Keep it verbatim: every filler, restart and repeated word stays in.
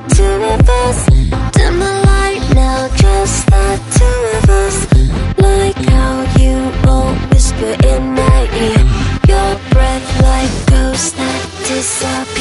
two of us. Dim the light now, just the two of us. Like how you won't whisper in my ear, your breath like ghosts that disappear.